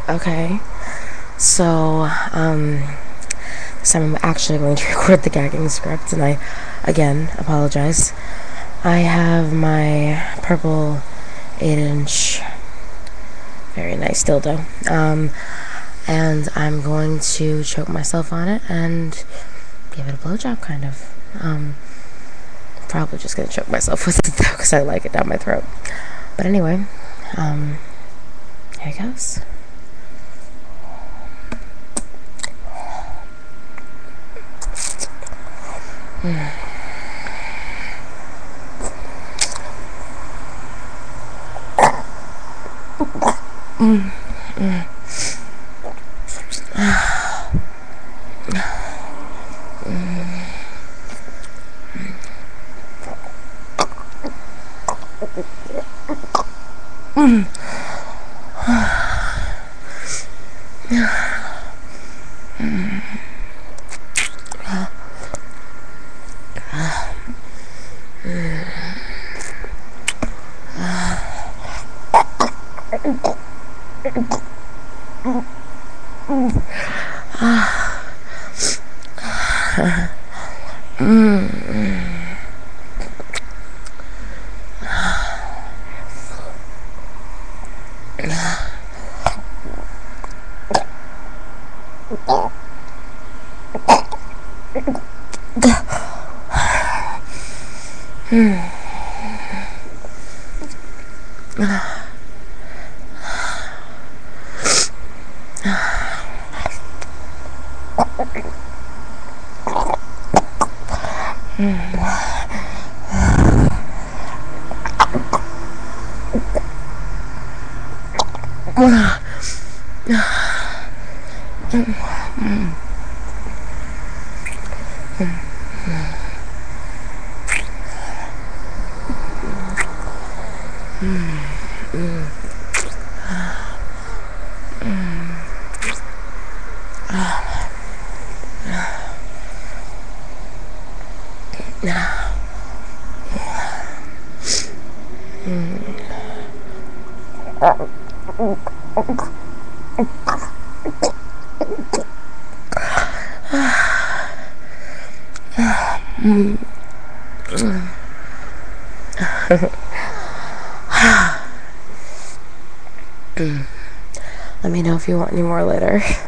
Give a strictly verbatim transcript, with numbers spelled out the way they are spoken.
Okay, so um, this time I'm actually going to record the gagging script, and I, again, apologize. I have my purple eight inch, very nice dildo, um, and I'm going to choke myself on it and give it a blowjob, kind of. Um, probably just gonna choke myself with it though, because I like it down my throat. But anyway, um, here it goes. Mm. Mm. Mm. Mm. Let me know if you want any more later.